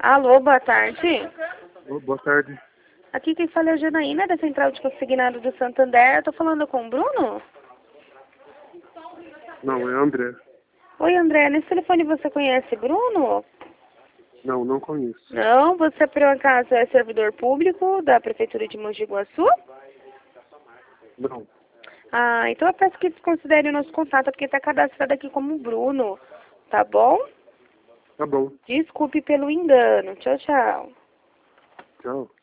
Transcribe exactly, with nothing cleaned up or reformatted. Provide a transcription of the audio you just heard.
Alô, boa tarde. Oh, boa tarde. Aqui quem fala é a Janaína, da Central de Consignado do Santander. Eu tô falando com o Bruno? Não, é André. Oi, André. Nesse telefone você conhece Bruno? Não, não conheço. Não? Você, por um acaso, é servidor público da Prefeitura de Mogi Guaçu? Não. Ah, então eu peço que desconsidere o nosso contato, porque está cadastrado aqui como Bruno. Tá bom? Tá bom. Desculpe pelo engano. Tchau, tchau. Tchau.